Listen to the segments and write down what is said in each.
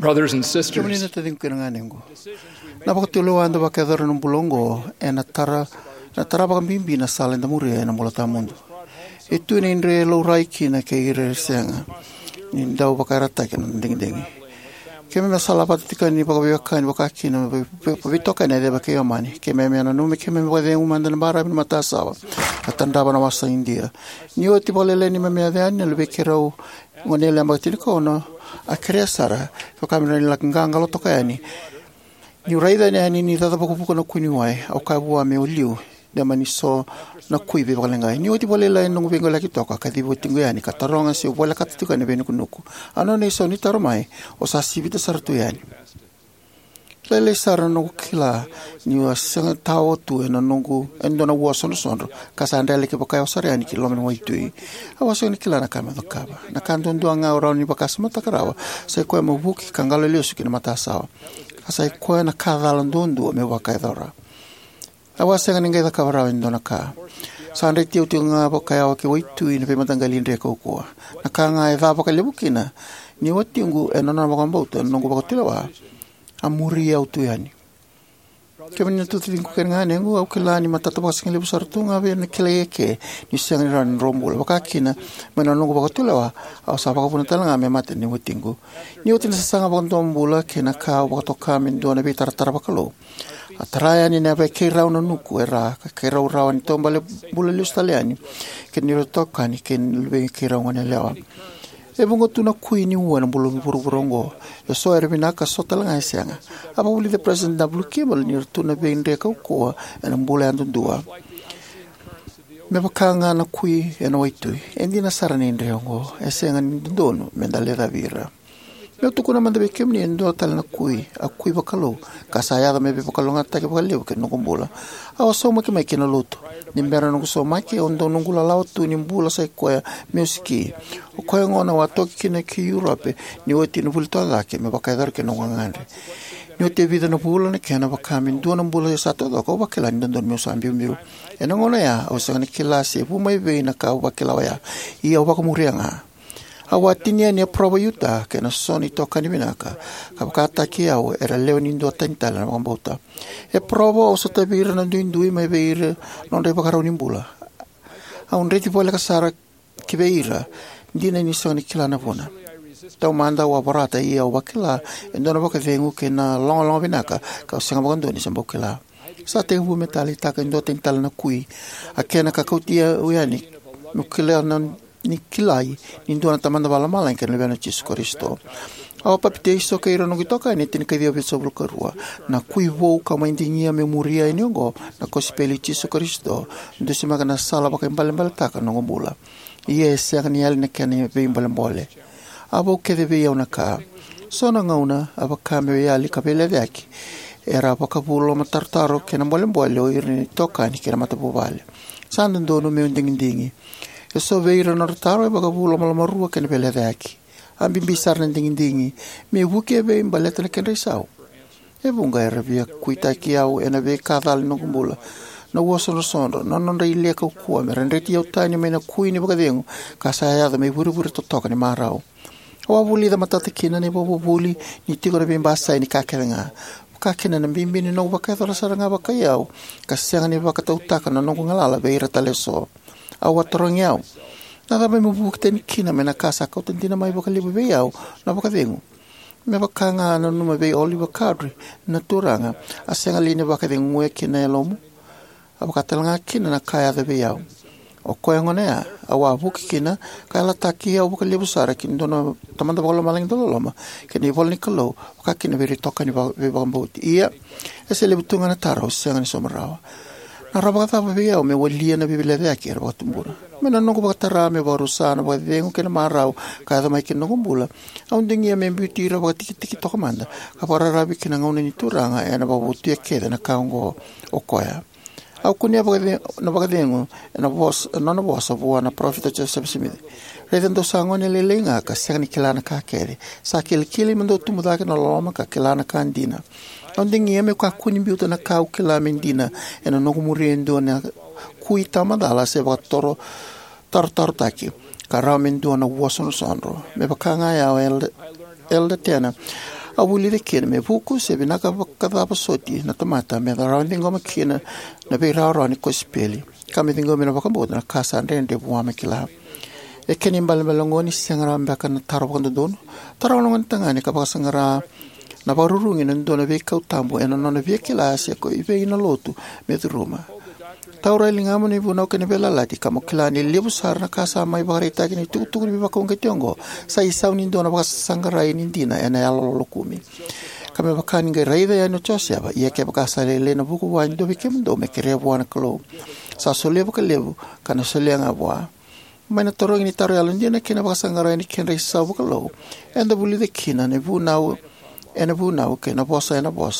Brothers and sisters, Kemenina tading kinanganengo. Napakatuluan da bakador ng bulongo na tara baka bimbi na sala da muria na mula tamundo. Ito na inre lo raiki na kay senga. Ni daw bakarata kan ding. Kemi masala patika ni bakabiyakan bakakina bitoka na de bakayamani. Kemi na nume kemi wade umanda na bara bin matasawa. Atanda ba na wasa India. Ni oti bolele ni meme de anel bekero ngonela magtiniko no akresara ko kamera ni lakanga lo tokani. Ni raida ni tata pakupuko na kuniwai au kabua me uliu de maniso na kuibe bakalenga ni oti bolela no bengo la kitoka kadibo tinguyani kataronga si bola katituka ne benu kunuku ano ne so ni taromai o sa sibita sartu yani lele sara no kila ni wasanga tawo tu na nungu endo na waso no sondro kasandele ke bakayo sariani kilomen waitui awaso ni kila na kama dokaba na kando ndo anga ora ni bakasma takarawa sai ko mo buki kangalo lesu kina matasawa kasai ko na kadalo ndondo me bakaidora awasanga ningai da kabara ndo na ka sandre tiu nga bakaya ke waitu ina pe matangalin re ko ko nakanga eva bakalebukina ni watingu enona bakambauta nongo bakatilawa amuri autu yani kemen tu tingu kenngane ngu au kelani matata basing lebu sartunga be ne keleke ni sang ran rombol bakakina menonongo bakatilawa au sapa ko puntalanga me mate ni watingu ni utin sanga bakontombula kena ka bakatoka min dona be tartar bakalo atraya ni na ke rauna nuku era ke rawan tombale bulelus taliani ken ni rotokani ken lebe ke rawana lewa e bungo tuna kuini wana bulu burongo e so era binaka sotalanga isianga apa uli the president w kebal ni tuna be inde ko ko en bulu andu dua me bakanga na kui en waitu endina sarani ndrengo esenga ndono mendale da vira eu tu kuna manda bekem ni endo tal na kui akui bakalo kasaya me be bakalo ngata ke bakalo ke no kumbola aw so ma ke mai kena luto ni mbera no so ma ke ondo no ngula lao tu ni mbula sai ko musiki o ko ngona wa to kine ki Europe ni oti no bulto ga ke me bakadar ke no ngangande ni oti vida no bula ne ke na bakamin do no bula sa to ko bakela ni ndo me so ambiu miru eno ngona ya o so ne kilasi pu mai be na ka bakela ya ia ba ko murianga awatinia ni proba yuta ke na soni toka ni minaka kapakata ki au era leonindo tentala na mbota e proba o sota bira na ndui mai beira non re bakaro ni mbula a un reti pole kasara ki beira ndina ni soni kila na bona tau manda wa barata ia o bakila endona baka vengu ke na long binaka ka singa bondo ni sambo kila sa te hu metali taka ndo tentala na kui akena ka kautia uyani mukila na ni kilai ni ndona tamanda bala mala en ken levana Jesus Kristo au papite iso ke iro no kitoka ni tin ke dio beso blokarua na kuivo kama indingia memoria iniongo na kospeli Jesus Kristo ndo sima kana sala baka mbale taka no ngomula yes ya ni ali ne ken be mbale abo ke debe ya unaka sona ngauna abaka me ya ali kapele yake era baka bulo matartaro ken mbale o irni toka ni kera matapo vale sando no me ndingi e so veira no retaro e bagabulo malamarua ke pele daki ambi bisar ndingi me huke be imbaleta ke resau e bunga era via kuita ki au ena be kadal no kumbula no woso no sondo non rei le ko ku me rendeti au tani me na kuini bagadengu kasaya da me buru to toka ni marau o avuli da matata kina ne bobo buli ni tigora be mbasa ni kakerenga kakena na bimbi ni no bakatara saranga bakayau kasanga ni bakatautaka no ngalala be ira taleso awatorongau nada me mubukte ni kina me na casa ko tentina mai bakali be yau na bakadengu me bakanga no no be Oliver Cadre na turanga asenga line bakadengu e kina lomo abakatalanga kina na kaya be yau o ko ngone awa buki kina kala taki au bakali busara kin dono tamanda bakalo malang dolo loma kini volni kalo bakakina be toka ni be bamboti ia ese le butunga na taro senga ni somarawa na rabata be o me walia na bibele de aqui era tumbura me na no ko batara me barusana ba vengo ke na marau ka da mai ke no kumbula on dingia me bitira ba tiki to komanda ka para rabi ke na ngone ni turanga e na ba buti ke na kaungo o koya au kunia ba na ba vengo na vos no no vos vo na profita che sebsimi redendo sangone le lenga ka sani kelana ka kere sa kel kili mendo tumuda ke no loma ka kelana kandina ondingi me kwa kuni biuta na kau kila mendina ena no kumuriendo na kuita madala se va toro tartar taki karamendo na wasono sonro me bakanga ya el tena Awuli de kina me vuku se vinaka kadapa soti na tamata me da rounding goma kina na be rani kospeli. Kami dingo me na bakamboda na kasa rende buame kila. E keni balbalongoni sangara mbaka na tarabando dono. Tarawang tangani kapaka sangara na parurungin nandona ve kautambo e non ve kila se ko ive ina lotu me roma. Taura lingamo ni buno kene bela lati kamo kila ni lebu sar na kasa mai barita kini tuku ni bakong ketiongo sa isau ni dona baka sangara ini dina ena yalo lokumi kame bakani ngai raida ya no chosia ba ia ke baka sale le na buku wa ndo bikem ndo me kere buana klo sa sole baka lebu kana sole nga bua mai na toro ni taro yalo ndina kena baka sangara ni kene sa baka lo enda buli de kina ne bu nau ena bu nau ke na bosa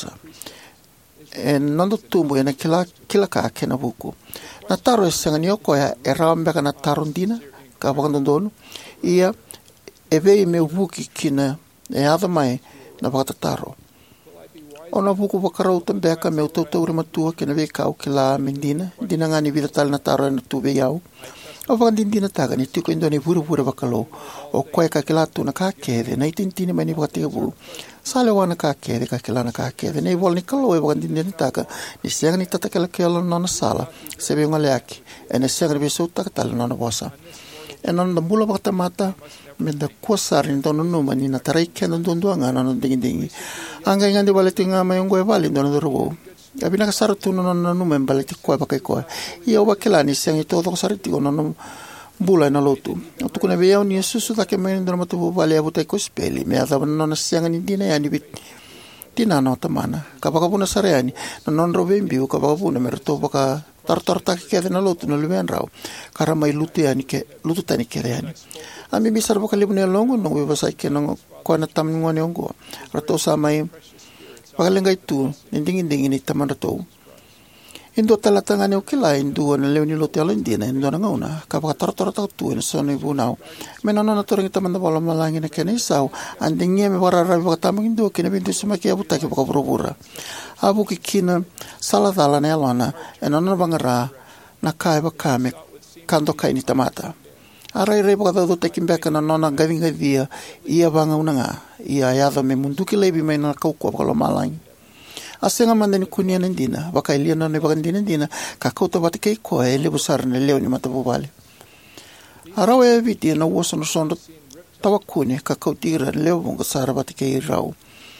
en nando tumbo ena kila ka kena buku na taro sangani oko ya erambe kana tarundina ka bakandondonu ia eve me buki kina e ava mai na baka taro ona buku bakarau tambe ka me toto matua kena ve ka kila mendina dina ngani vida tal na taro na tube yau o bakandindina taga ni tiko indone buru bakalo o koe ka kila tu na ka kede na itintini mani bakatiga bu sale wana ka kede ka kila na ka kede nei vol ni kalo e bakandindina taga ni senga ni tatakela kelo nona sala sebe ngale aki ene senga be so takatala nona bosa enon da bula bakata mata me da kosar ni dono no mani na tarai kendo dondo anga no dingi anga ngandi baletinga mayongo e vali dono robo abina ka saratu no baleti ko ba kai ko ia o bakela ni senga todo sarati no bula na lotu tu kuna be ni susu ta ke men do matu vale abutai ko speli me ata no na senga ni dina ya ni bit tina no tamana ka ba buna sareani non robe mbiu ka ba buna merto baka tar ta ke na lotu no leben rao kara mai lutu tani ke yani ami bisar baka libne longo no we basai ke no ko na tam ngone ongo rato sa mai pagalengai tu nindingin ni taman rato indo talatanga ne okila indo na leoni lo telo indina indo na ngona ka ba tar tu en sone bunau menano na toring taman da bola malangi na kene sau andinge me barara ba tamang indo kene bintu sumaki abuta ke ba burubura abu kikina saladala ne alona enano bangara na kai ba kame kando kai ni tamata arai ba do tekimbeka na nona gavinga dia ia banga unanga ia yado me munduki lebi mai na kau ko ba malangi asenga mandani kunia ndina baka iliana ne baka ndina ka kauta batike ko ele busar ne leo ni matabu vale arawe viti na woso no sondo tawakune ka kautira leo bonga sara batike rau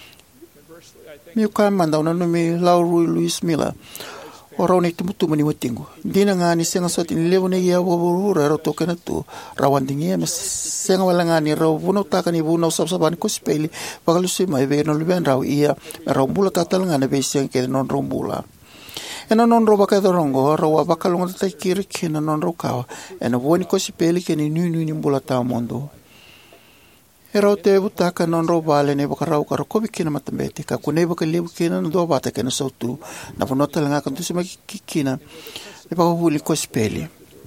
mi ka manda una no mi Lauru Luis Mila orone tumutu mani watingo dina ngani senga soti leo ne ya wurura ro tokena tu rawandingi me senga wala ngani ro vuno takani vuno sabsaban ko speli pagalusi mai ve no leben raw ia rombula tatal ngana be sen ke non rombula ena non roba ka dorongo ro bakalongo ta kiri kina non ro kawa ena voni ko speli ke ni ni mbula ta mondo Ero te butaka non robale ne bakarau karo ko bikina matambete ka kune baka lebu kina no do bata kana sautu na ponota langa kan tu sima kikina e baka huli ko speli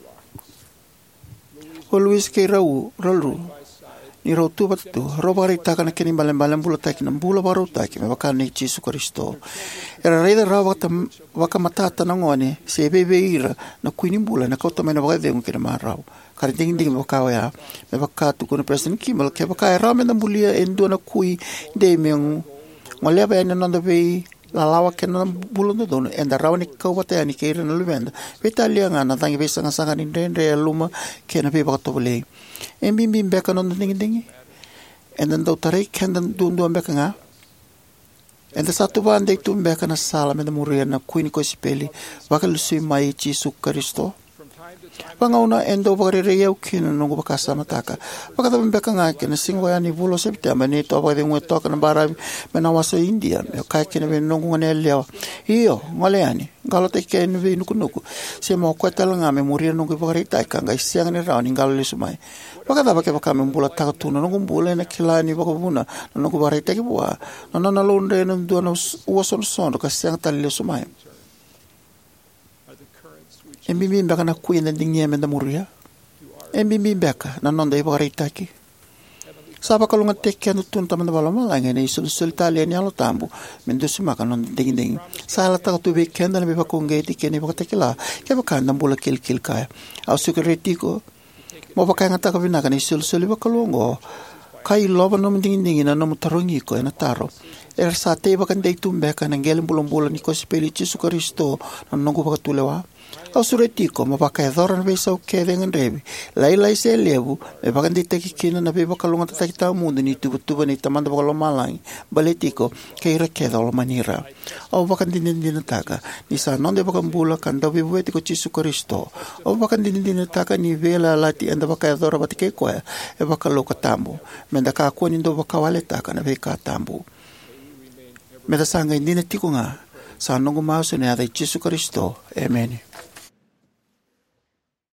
o Luis ke rau ni rotu batu robari taka na kini balan bula taki na bula baru taki me baka ni Jesu Kristo era reida rawa baka matata na ngone se bebe ira na kuini bula na kauta mena baka dengu kina marau kari ding baka ya me baka tu kuna president Kimball ke baka era me na bulia endo na kui de me ngole ba ena nanda be la lawa ke na bula no dono enda rawa ni kau bata ni ke ira na lubenda vitalia ngana tangi be sanga ni rende luma ke na be baka to bule en bim beka non dingi en dan do tarik ken dan do beka nga en da satu ban de tum beka na sala me na muria na kuin ko speli bakal si mai Jesu Kristo pangauna endo bare reu kin no go baka samataka baka da beka nga ken singwa ni vulo september ni to ba de ngo to kan bara me na waso India me ka ken be no ngone leo io ngole ani galote ken ve nuku se mo ko talanga me muria no go bare ta ka ngai siang ni rauni galo le sumai baka da baka me mbula ta tu no ngumbule na kilani baka buna no go bare ta ki bua no na londe no do no waso sondo ka siang tal le sumai en bimbi baka na kuina dingi me da muria en bimbi baka na non dai bare ta ki saba kalunga tekke no tun taman bala malanga ne sul Italia ni alo tambu mendo sima kan non ding sala ta tu be kenda ne be ko ngeti ke ne baka tekila ke baka ndambula kil kaya au security ko mo baka ngata ka bina kan sul baka longo Kai lova no mendingi na no mutarongi ko na taro. Sa te bakan dei tumbeka na ngelen bulan ni ko speli Jesu Kristo na nongo bakatulewa. Au suretiko ma baka edora na besa o kevengan rebi. Lai se levu me bakan dei tekikina na be bakalunga tatakita mundo ni tuba ni tamanda bakalomalang. Baletiko keira kedo manira. Au bakan din taka ni sa non de bakan bula kan da bibueti ko Jesu Kristo. Au bakan din taka ni vela lati anda baka edora batike ko e bakaloka tambo. Menda ka ko ni do bakawale taka na be ka tambo. Meda sanga indina tiko nga sa nongo mauso ni ada Jesu Kristo. Amen.